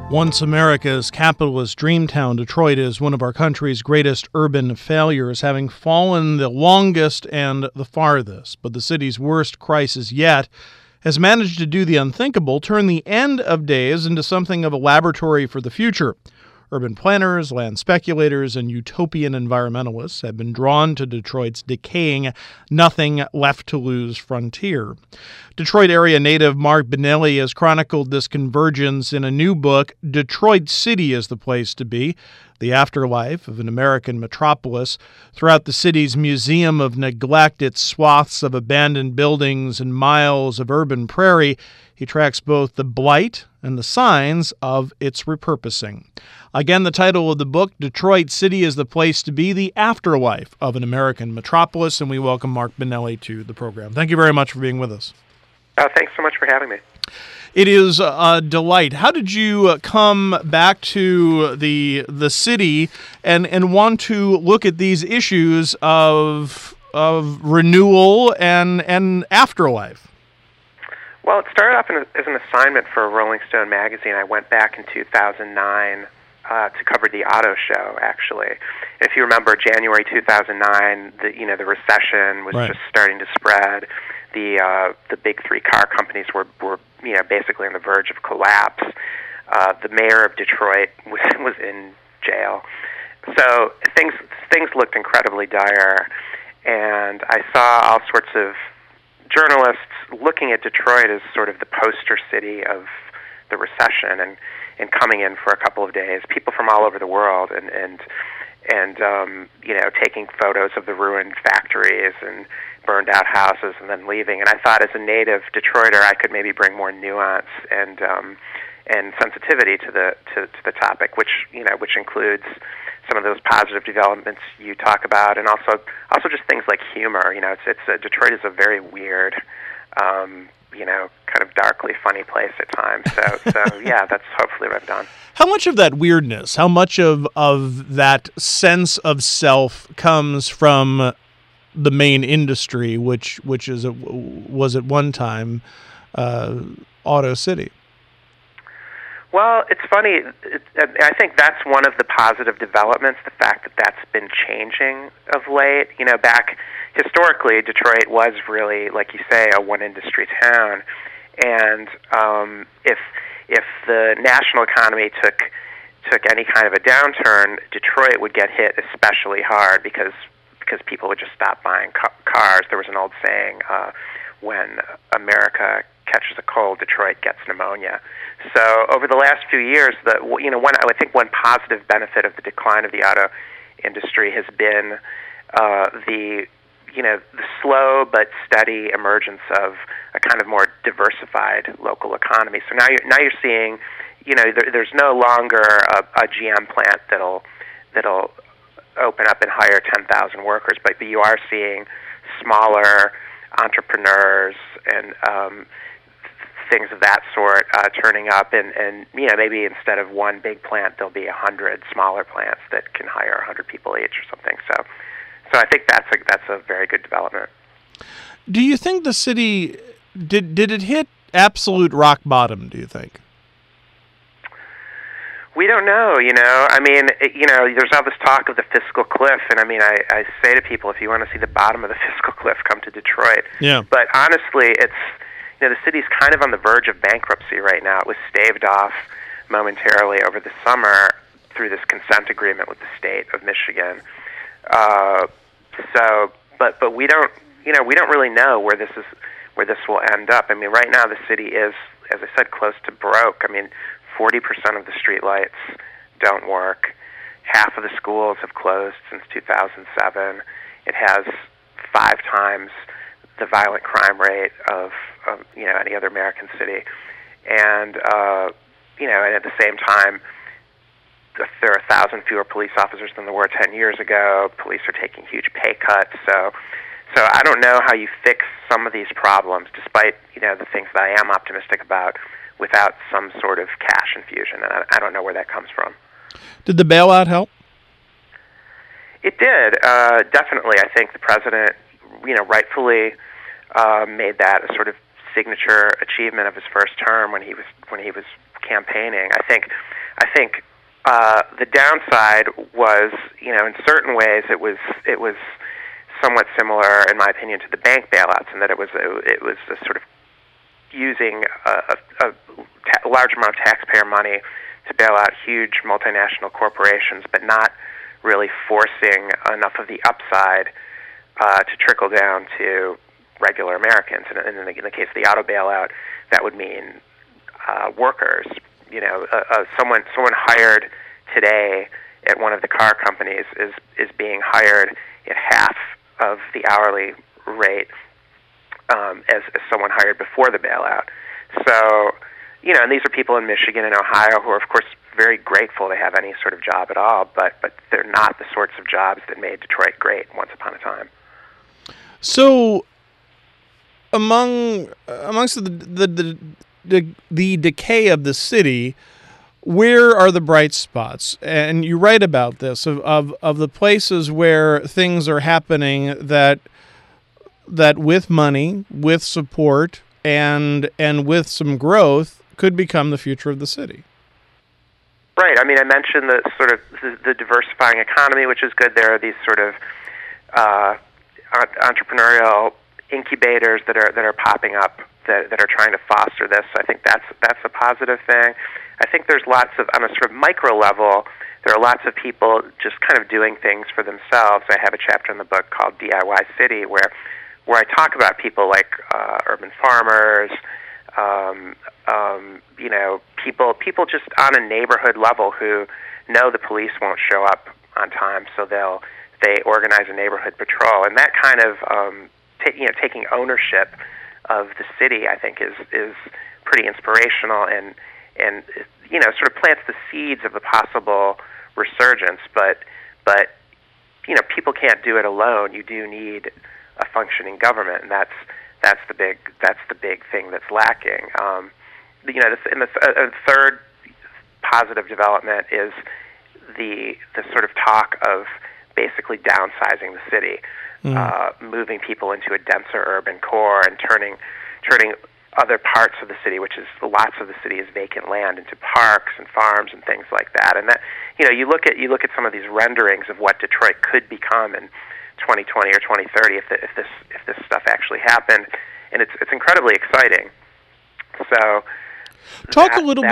Once America's capitalist dreamtown, Detroit is one of our country's greatest urban failures, having fallen the longest and the farthest. But the city's worst crisis yet has managed to do the unthinkable, turn the end of days into something of a laboratory for the future. Urban planners, land speculators, and utopian environmentalists have been drawn to Detroit's decaying, nothing-left-to-lose frontier. Detroit area native Mark Benelli has chronicled this convergence in a new book, Detroit City is the Place to Be, the afterlife of an American metropolis. Throughout the city's museum of neglect, its swaths of abandoned buildings and miles of urban prairie, he tracks both the blight and the signs of its repurposing. Again, the title of the book, Detroit City is the Place to Be, the Afterlife of an American Metropolis, and we welcome Mark Benelli to the program. Thank you very much for being with us. Thanks so much for having me. It is a delight. How did you come back to the city and want to look at these issues of renewal and afterlife? Well, it started off as an assignment for Rolling Stone magazine. I went back in 2009 to cover the auto show, actually. If you remember, January 2009, the recession was just starting to spread. The big three car companies were basically on the verge of collapse. The mayor of Detroit was in jail. So things looked incredibly dire, and I saw all sorts of journalists looking at Detroit as sort of the poster city of the recession and coming in for a couple of days, people from all over the world, and taking photos of the ruined factories and burned out houses and then leaving. And I thought, as a native Detroiter, I could maybe bring more nuance and sensitivity to the topic, which includes some of those positive developments you talk about, and also just things like humor. Detroit is a very weird, kind of darkly funny place at times. So yeah, that's hopefully what I've done. How much of that weirdness, how much of that sense of self comes from the main industry, which was at one time Auto City? Well, it's funny. I think that's one of the positive developments, the fact that that's been changing of late. Back historically, Detroit was really, like you say, a one-industry town. And if the national economy took any kind of a downturn, Detroit would get hit especially hard because people would just stop buying cars. There was an old saying, when America catches a cold, Detroit gets pneumonia. So over the last few years, I think one positive benefit of the decline of the auto industry has been the slow but steady emergence of a kind of more diversified local economy. So now you're seeing, there's no longer a GM plant that'll open up and hire 10,000 workers, but you are seeing smaller entrepreneurs and things of that sort turning up, and maybe instead of one big plant, there'll be 100 smaller plants that can hire 100 people each or something. So I think that's a very good development. Do you think the city did it hit absolute rock bottom? Do you think? We don't know, there's all this talk of the fiscal cliff, and I say to people, if you want to see the bottom of the fiscal cliff, come to Detroit. Yeah. But honestly, it's, the city's kind of on the verge of bankruptcy right now. It was staved off momentarily over the summer through this consent agreement with the state of Michigan. But we don't really know where this will end up. Right now the city is, as I said, close to broke. 40% of the streetlights don't work. Half of the schools have closed since 2007. It has 5 times the violent crime rate of any other American city, and and at the same time, there are 1,000 fewer police officers than there were 10 years ago. Police are taking huge pay cuts. So I don't know how you fix some of these problems, despite the things that I am optimistic about, without some sort of cash infusion, and I don't know where that comes from. Did the bailout help? It did, definitely. I think the president, rightfully made that a sort of signature achievement of his first term when he was campaigning. I think I think the downside was, in certain ways, it was somewhat similar, in my opinion, to the bank bailouts, in that it was a sort of using a large amount of taxpayer money to bail out huge multinational corporations, but not really forcing enough of the upside to trickle down to regular Americans. And in the case of the auto bailout, that would mean workers. Someone hired today at one of the car companies is being hired at half of the hourly rate as someone hired before the bailout. So, and these are people in Michigan and Ohio who are, of course, very grateful to have any sort of job at all, but they're not the sorts of jobs that made Detroit great once upon a time. So, amongst the decay of the city, where are the bright spots? And you write about this of the places where things are happening that with money, with support, and with some growth could become the future of the city. Right. I mean, I mentioned the sort of the diversifying economy, which is good. There are these sort of entrepreneurial incubators that are popping up that are trying to foster this. So I think that's a positive thing. I think there's lots of, on a sort of micro level, there are lots of people just kind of doing things for themselves. I have a chapter in the book called DIY City where I talk about people like urban farmers, people just on a neighborhood level who know the police won't show up on time, so they organize a neighborhood patrol, and that kind of taking ownership of the city, I think, is pretty inspirational and sort of plants the seeds of a possible resurgence. But people can't do it alone. You do need a functioning government, and that's the big thing that's lacking. The third positive development is the sort of talk of basically downsizing the city, moving people into a denser urban core and turning other parts of the city, which is lots of the city is vacant land, into parks and farms and things like that. And that, you look at some of these renderings of what Detroit could become in 2020 or 2030 if this stuff actually happened, and it's incredibly exciting. So talk a little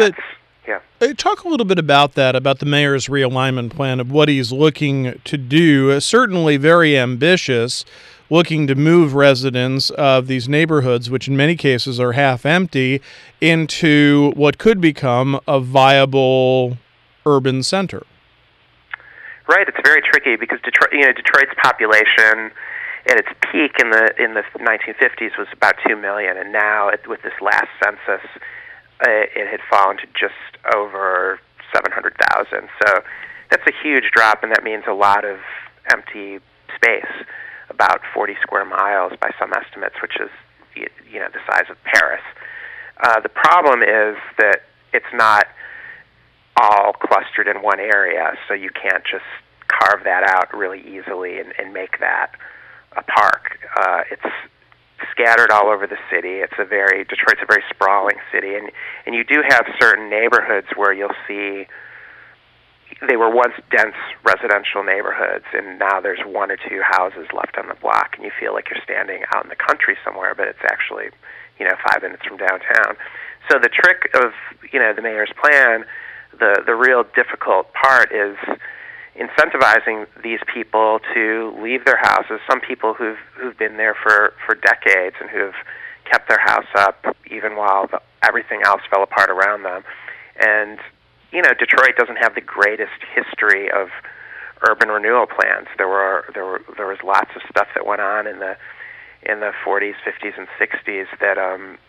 bit about that, about the mayor's realignment plan, of what he's looking to do. Certainly very ambitious, looking to move residents of these neighborhoods, which in many cases are half empty, into what could become a viable urban center. Right, it's very tricky because Detroit's population at its peak in the 1950s was about 2 million, and now with this last census, it had fallen to just over 700,000. So that's a huge drop, and that means a lot of empty space, about 40 square miles by some estimates, which is the size of Paris. The problem is that it's not all clustered in one area, so you can't just carve that out really easily and make that a park. It's scattered all over the city. Detroit's a very sprawling city, and you do have certain neighborhoods where you'll see they were once dense residential neighborhoods, and now there's one or two houses left on the block, and you feel like you're standing out in the country somewhere, but it's actually 5 minutes from downtown. So the trick of the mayor's plan, the real difficult part is incentivizing these people to leave their houses. Some people who've been there for decades and who've kept their house up even while everything else fell apart around them. And Detroit doesn't have the greatest history of urban renewal plans. There was lots of stuff that went on in the 40s, 50s, and 60s that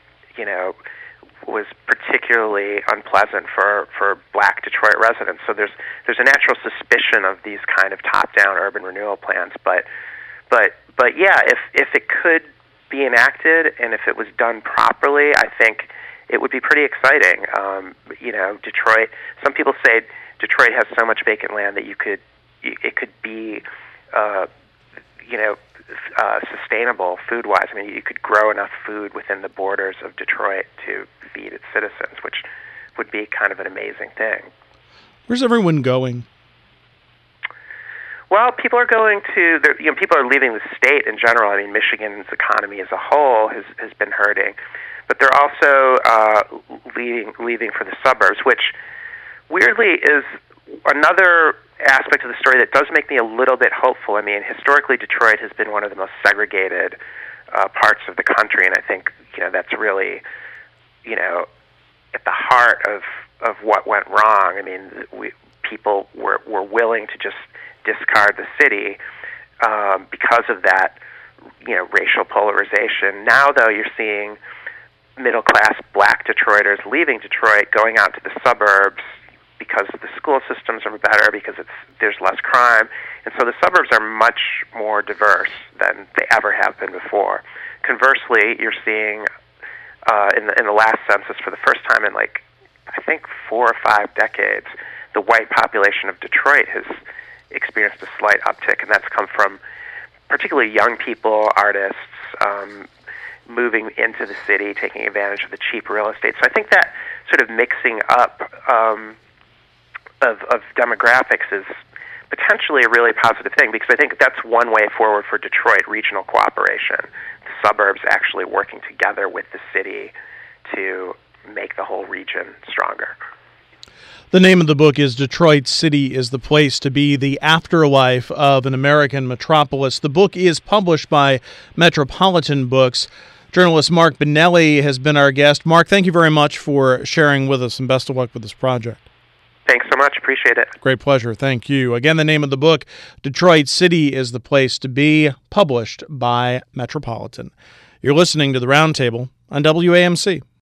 was particularly unpleasant for Black Detroit residents. So there's a natural suspicion of these kind of top-down urban renewal plans. But yeah, if it could be enacted and if it was done properly, I think it would be pretty exciting. Detroit. Some people say Detroit has so much vacant land that it could be, sustainable food-wise. I mean, you could grow enough food within the borders of Detroit to feed its citizens, which would be kind of an amazing thing. Where's everyone going? Well, people are going to, people are leaving the state in general. I mean, Michigan's economy as a whole has been hurting. But they're also leaving for the suburbs, which weirdly is another aspect of the story that does make me a little bit hopeful. I mean, historically, Detroit has been one of the most segregated parts of the country, and I think, that's really, at the heart of what went wrong. I mean, people were willing to just discard the city because of that, racial polarization. Now, though, you're seeing middle-class black Detroiters leaving Detroit, going out to the suburbs because the school systems are better, because there's less crime. And so the suburbs are much more diverse than they ever have been before. Conversely, you're seeing in the last census, for the first time in I think 4 or 5 decades, the white population of Detroit has experienced a slight uptick, and that's come from particularly young people, artists, moving into the city, taking advantage of the cheap real estate. So I think that sort of mixing up of demographics is potentially a really positive thing, because I think that's one way forward for Detroit: regional cooperation, the suburbs actually working together with the city to make the whole region stronger. The name of the book is Detroit City is the Place to Be, The Afterlife of an American Metropolis. The book is published by Metropolitan Books. Journalist Mark Bonelli has been our guest. Mark, thank you very much for sharing with us, and best of luck with this project. Thanks so much. Appreciate it. Great pleasure. Thank you. Again, the name of the book, Detroit City is the Place to Be, published by Metropolitan. You're listening to The Roundtable on WAMC.